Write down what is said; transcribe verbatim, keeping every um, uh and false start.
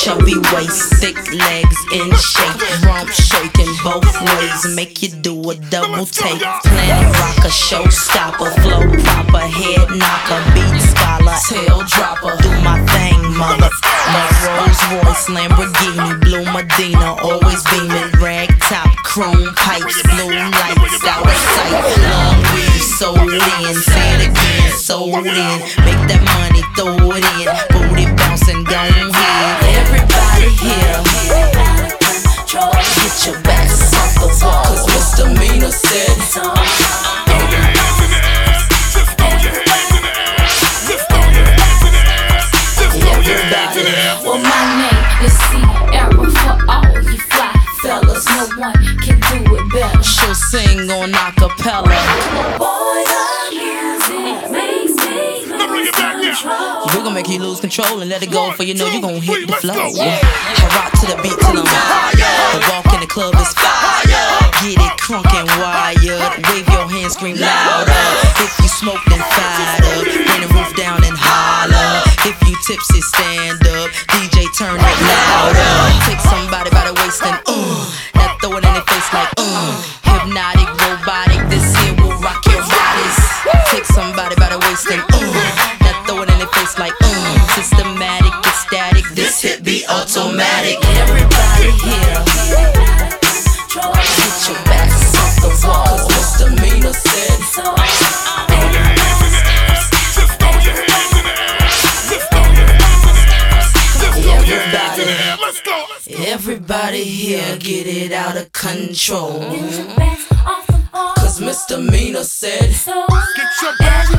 chubby waist, thick legs in shape, rump shaking both ways, make you do a double take. Planet rocker, showstopper, flow proper, head knocker, beat scholar, tail dropper. Do my thing, mother. My Rolls Royce, Lamborghini, Blue Medina, always beaming, rag top, chrome pipes, blue lights out of sight. Long weave, sold in, say it again, sold in. Make that money, throw it in, booty bouncing, go ahead. Everybody here, get your backs off the wall, 'cause Misdemeanor said so. Well, my name is Sierra for all you fly fellas. No one can do it better. She'll sing on acapella. Boy, the music makes me lose control. We're gonna make you lose control and let it go, for you know you gon' hit the flow. Yeah. I rock to the beat till I'm higher. The walk in the club is fire. Get it crunk and wired. Wave your hands, scream louder. If you smoke, then fired up. Bring the roof down and holler. If you tipsy, stand up. D J, turn it louder. Take somebody by the waist and uh. Now throw it in their face like uh. Hypnotic, robotic, this here will rock your bodies. Take somebody by the waist and uh. Now throw it in their face like uh. Systematic, ecstatic, this hit be automatic. Everybody here, get your backs off the wall, 'cause Misdemeanor said so. Everybody here, get it out of control, 'cause Misdemeanor said so. Get your back